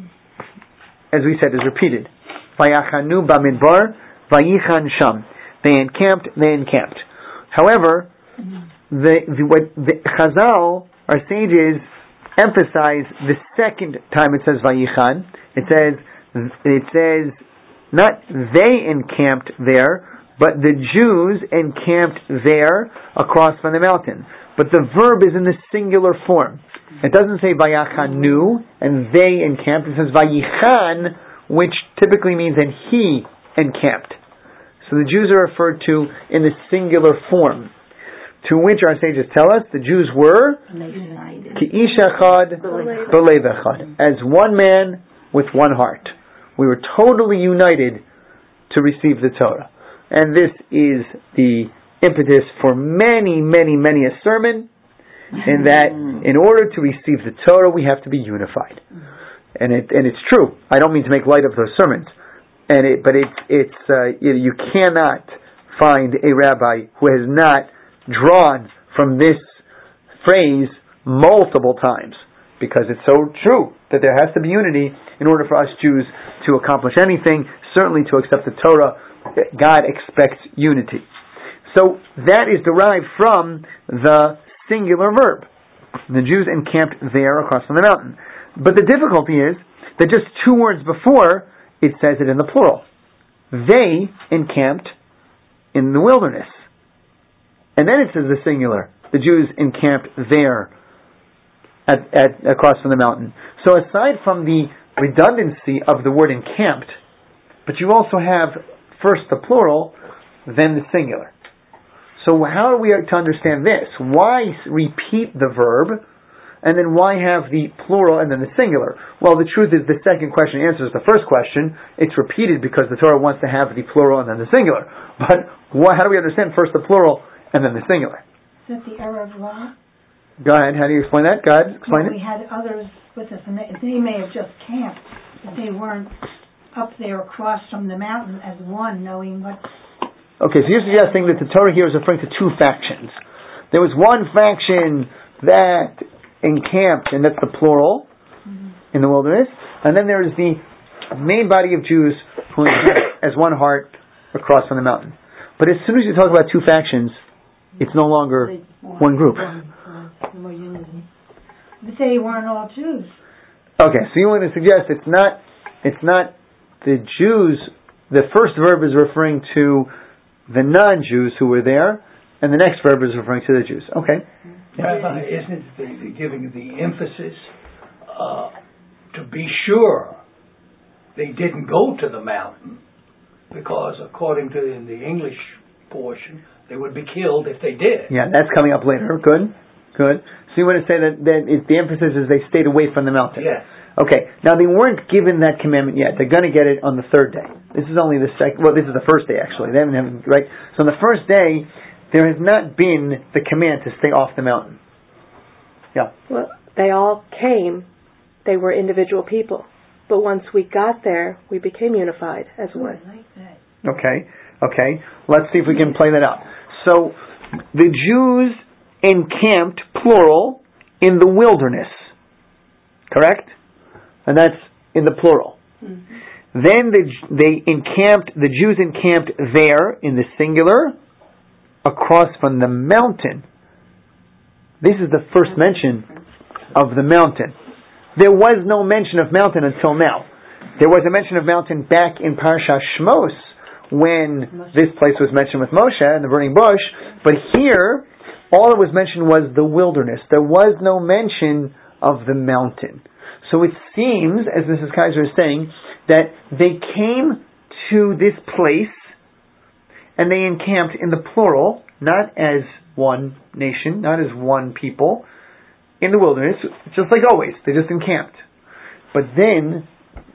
as we said, is repeated. Vayachanu Bamidbar, Vayichan Sham. They encamped. They encamped. However, the, the what the Chazal, our sages, emphasize the second time it says Vayichan. It says it says not they encamped there, but the Jews encamped there across from the mountain. But the verb is in the singular form. It doesn't say Vayachanu and they encamped. It says Vayichan, which typically means and he encamped. So the Jews are referred to in the singular form. To which our sages tell us the Jews were Ki ish echad b'lev echad, as one man with one heart. We were totally united to receive the Torah. And this is the impetus for many, many, many a sermon, in that in order to receive the Torah we have to be unified. And it and it's true. I don't mean to make light of those sermons. And it, but it's it's uh, you, you cannot find a rabbi who has not drawn from this phrase multiple times, because it's so true that there has to be unity in order for us Jews to accomplish anything. Certainly to accept the Torah, God expects unity. So that is derived from the singular verb. The Jews encamped there across from the mountain. But the difficulty is that just two words before it says it in the plural. They encamped in the wilderness. And then it says the singular. The Jews encamped there at, at across from the mountain. So aside from the redundancy of the word encamped, but you also have first the plural, then the singular. So how are we to understand this? Why repeat the verb, and then why have the plural and then the singular? Well, the truth is the second question answers the first question. It's repeated because the Torah wants to have the plural and then the singular. But why, how do we understand first the plural and then the singular? Is that the error of law? Go ahead. How do you explain that? Go ahead. Explain well, it. We had others with us, and they, they may have just camped, but they weren't up there across from the mountain as one, knowing what... Okay, so you're suggesting that the Torah here is referring to two factions. There was one faction that encamped, and that's the plural, in the wilderness, and then there is the main body of Jews who encamped as one heart across on the mountain. But as soon as you talk about two factions, it's no longer one group. But they weren't all Jews. Okay, so you want to suggest it's not, it's not the Jews. The first verb is referring to the non-Jews who were there, and the next verb is referring to the Jews. Okay. Yeah. Rabbi, isn't it the, the giving the emphasis uh, to be sure they didn't go to the mountain, because according to in the English portion, they would be killed if they did. Yeah, that's coming up later. Good, good. So you want to say that, that it, the emphasis is they stayed away from the mountain. Yes. Okay. Now they weren't given that commandment yet. They're going to get it on the third day. This is only the second. Well, this is the first day actually. They haven't, haven't right. So on the first day, there has not been the command to stay off the mountain. Yeah. Well, they all came. They were individual people. But once we got there, we became unified as one. I like that. Okay, okay. Let's see if we can play that out. So, the Jews encamped, plural, in the wilderness. Correct? And that's in the plural. Mm-hmm. Then the, they encamped, the Jews encamped there, in the singular, across from the mountain. This is the first mention of the mountain. There was no mention of mountain until now. There was a mention of mountain back in Parsha Shmos when this place was mentioned with Moshe and the burning bush. But here, all that was mentioned was the wilderness. There was no mention of the mountain. So it seems, as Missus Kaiser is saying, that they came to this place and they encamped in the plural, not as one nation, not as one people, in the wilderness, just like always. They just encamped. But then,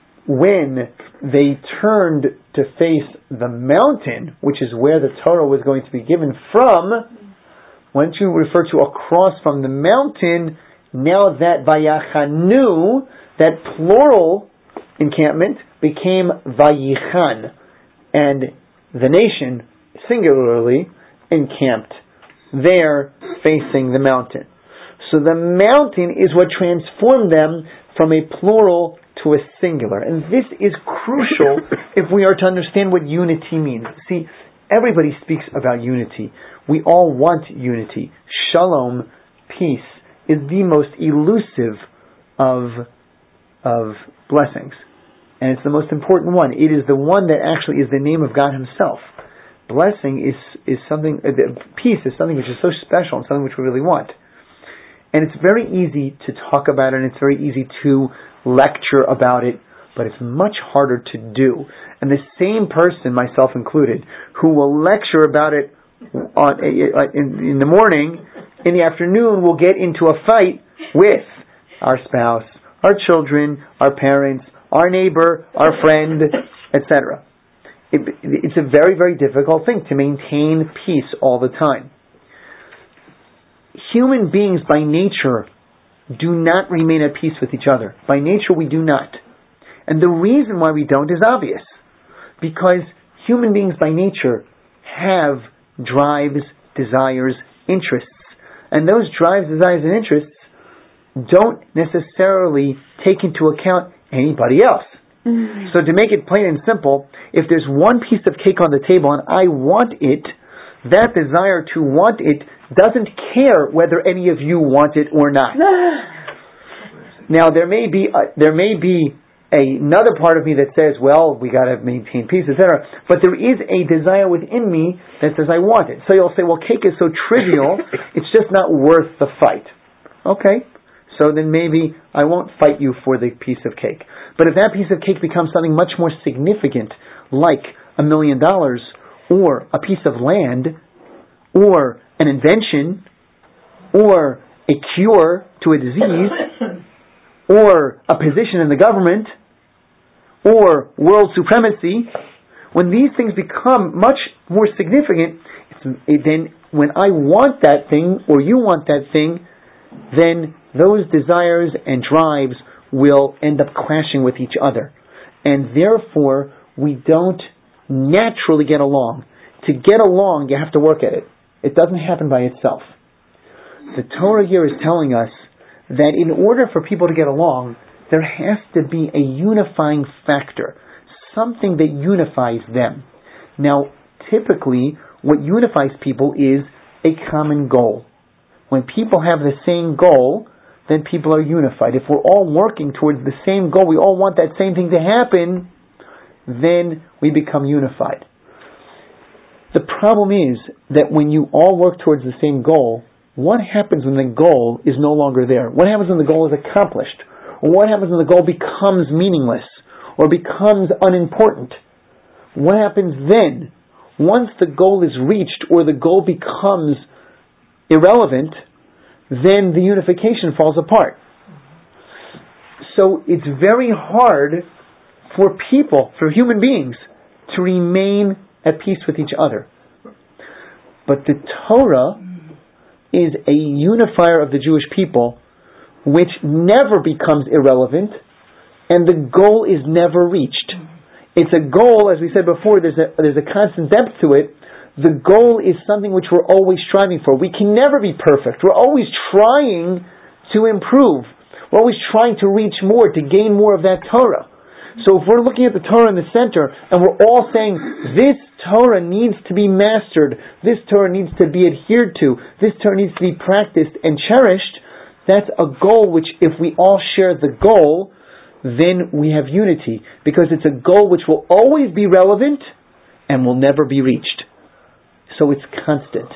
when they turned to face the mountain, which is where the Torah was going to be given from, when you refer to across from the mountain, now that Vayachanu, that plural encampment, became Vayichan. And the nation, singularly, encamped there facing the mountain. So the mountain is what transformed them from a plural to a singular. And this is crucial if we are to understand what unity means. See, everybody speaks about unity. We all want unity. Shalom, peace, is the most elusive of, of blessings. And it's the most important one. It is the one that actually is the name of God Himself. Blessing is, is something, uh, peace is something which is so special and something which we really want. And it's very easy to talk about it, and it's very easy to lecture about it, but it's much harder to do. And the same person, myself included, who will lecture about it on, in, in the morning, in the afternoon will get into a fight with our spouse, our children, our parents, our neighbor, our friend, et cetera. It, it's a very, very difficult thing to maintain peace all the time. Human beings by nature do not remain at peace with each other. By nature we do not. And the reason why we don't is obvious. Because human beings by nature have drives, desires, interests. And those drives, desires, and interests don't necessarily take into account anybody else. Mm-hmm. So to make it plain and simple, if there's one piece of cake on the table and I want it, that desire to want it doesn't care whether any of you want it or not. Now there may be a, there may be a, another part of me that says, well, we got to maintain peace, et cetera. But there is a desire within me that says I want it. So you'll say, well, cake is so trivial, it's just not worth the fight. Okay, so then maybe I won't fight you for the piece of cake. But if that piece of cake becomes something much more significant, like a million dollars, or a piece of land, or an invention, or a cure to a disease, or a position in the government, or world supremacy, when these things become much more significant, it's, it, then when I want that thing, or you want that thing, then those desires and drives will end up clashing with each other. And therefore, we don't naturally get along. To get along, you have to work at it. It doesn't happen by itself. The Torah here is telling us that in order for people to get along, there has to be a unifying factor, something that unifies them. Now, typically, what unifies people is a common goal. When people have the same goal, then people are unified. If we're all working towards the same goal, we all want that same thing to happen, then we become unified. The problem is that when you all work towards the same goal, what happens when the goal is no longer there? What happens when the goal is accomplished? Or what happens when the goal becomes meaningless or becomes unimportant? What happens then? Once the goal is reached or the goal becomes irrelevant, then the unification falls apart. So it's very hard for people, for human beings, to remain at peace with each other. But the Torah is a unifier of the Jewish people, which never becomes irrelevant, and the goal is never reached. It's a goal, as we said before, there's a, there's a constant depth to it. The goal is something which we're always striving for. We can never be perfect. We're always trying to improve. We're always trying to reach more, to gain more of that Torah. So if we're looking at the Torah in the center, and we're all saying, this Torah needs to be mastered, this Torah needs to be adhered to, this Torah needs to be practiced and cherished, that's a goal which, if we all share the goal, then we have unity. Because it's a goal which will always be relevant and will never be reached. So it's constant.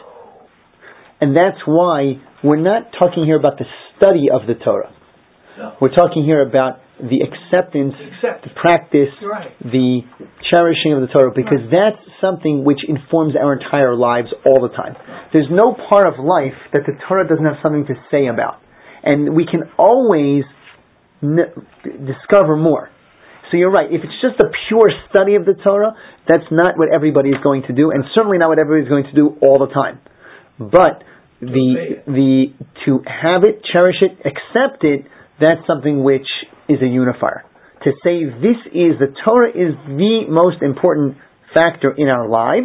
And that's why we're not talking here about the study of the Torah. No. We're talking here about the acceptance, Accept. the practice, Right. the cherishing of the Torah, because right. that's something which informs our entire lives all the time. There's no part of life that the Torah doesn't have something to say about. And we can always n- discover more. So you're right, if it's just a pure study of the Torah, that's not what everybody is going to do, and certainly not what everybody is going to do all the time. But the the to have it, cherish it, accept it, that's something which is a unifier. To say this is, the Torah is the most important factor in our lives,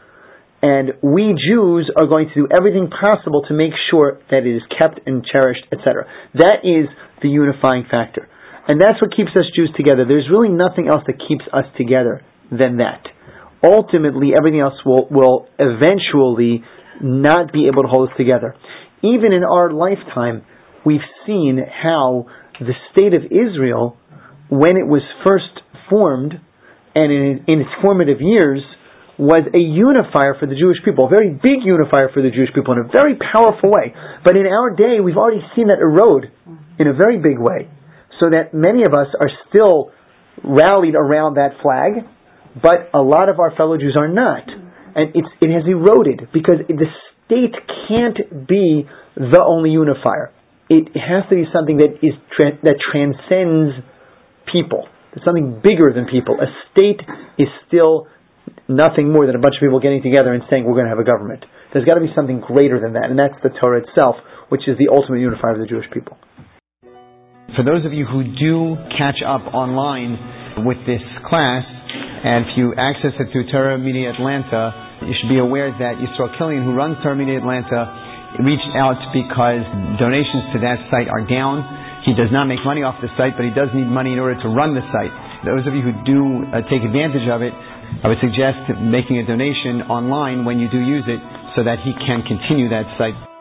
and we Jews are going to do everything possible to make sure that it is kept and cherished, et cetera. That is the unifying factor. And that's what keeps us Jews together. There's really nothing else that keeps us together than that. Ultimately, everything else will, will eventually not be able to hold us together. Even in our lifetime, we've seen how the state of Israel, when it was first formed, and in, in its formative years, was a unifier for the Jewish people, a very big unifier for the Jewish people in a very powerful way. But in our day, we've already seen that erode in a very big way, so that many of us are still rallied around that flag, but a lot of our fellow Jews are not. And it's, it has eroded, because the state can't be the only unifier. It has to be something that is tra- that transcends people. It's something bigger than people. A state is still nothing more than a bunch of people getting together and saying we're going to have a government. There's got to be something greater than that, and that's the Torah itself, which is the ultimate unifier of the Jewish people. For those of you who do catch up online with this class, and if you access it through Torah Media Atlanta, you should be aware that Yisrael Killian, who runs Torah Media Atlanta, reached out because donations to that site are down. He does not make money off the site, but he does need money in order to run the site. Those of you who do uh, take advantage of it, I would suggest making a donation online when you do use it so that he can continue that site.